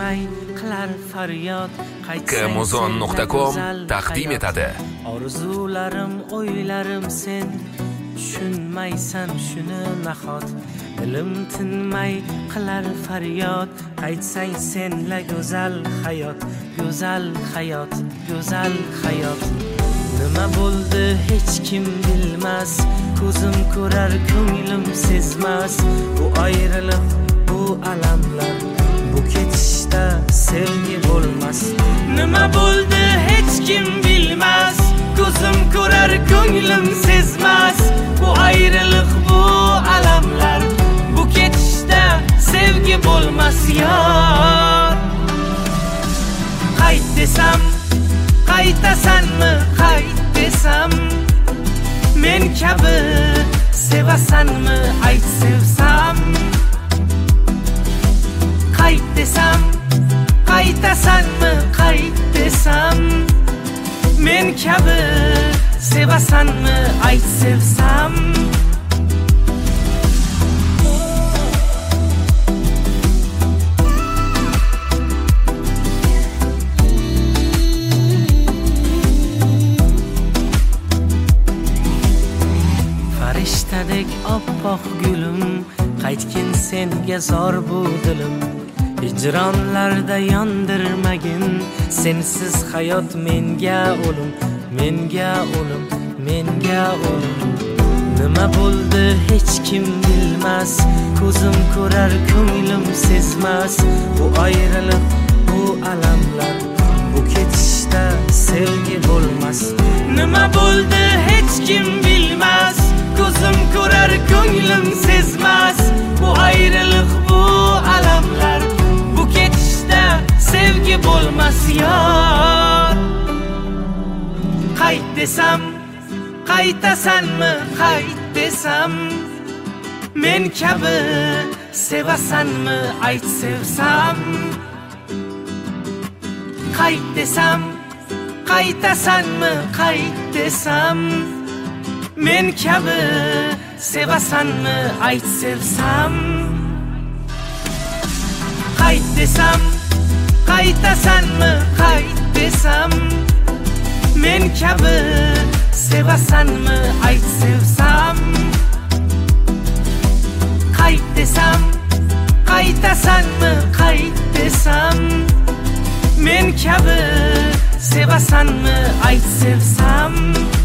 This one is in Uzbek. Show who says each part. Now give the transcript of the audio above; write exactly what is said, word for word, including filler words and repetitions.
Speaker 1: tinmay qilar faryod.
Speaker 2: Kmuzon nuqta com taqdim etadi.
Speaker 1: Orzularim, o'ylarim sen, tushunmaysan shuni nahot. Dilim tinmay qilar faryod, qaytsang senla go'zal hayot, go'zal hayot, go'zal hayot. Nima bo'ldi hech kim bilmas, ko'zim ko'rar ko'nglim sezmas. Bu ayriliq, bu alamlar, bu ketishda sevgi bo'lmas. Nima bo'ldi hech kim bilmas, ko'zim ko'rar ko'nglim sezmas. Bu ayriliq, bu alamlar, bu ketishda sevgi bo'lmas. Yor qayt desam, qaytasanmi? Qayt desam, men kabi sevasanmi? Ayt sevsam. Qayt desam, qaytasanmi? Qayt desam, men kabi sevasanmi? Ayt sevsam. Farishtadek oppoq gulim, qaytgin senga zor bu dilim. Hijronlarda yondirmagin, sensiz hayot menga o'lim, menga o'lim, menga o'lim. Nima bo'ldi hech kim bilmas, ko'zim ko'rar ko'nglim sezmas. Bu ayriliq, bu alamlar, bu ketishda sevgi bo'lmas. Nima bo'ldi hech kim bilmas, ko'zim ko'rar ko'nglim sezmas. Bu ayriliq, bu alamlar, bu ketishda sevgi bo'lmas. Yor qayt desam, qaytasanmi? Qayt desam, men kabi sevasanmi? Ayt sevsam. Qayt desam, qaytasanmi? Qayt desam, men kabi sevasanmi? Ayt sevsam. Qayt desam, qaytasanmi? Qayt desam, men kabi sevasanmi? Ayt sevsam. Qayt desam, qaytasanmi? Qayt desam, men kabi sevasanmi? Ayt sevsam.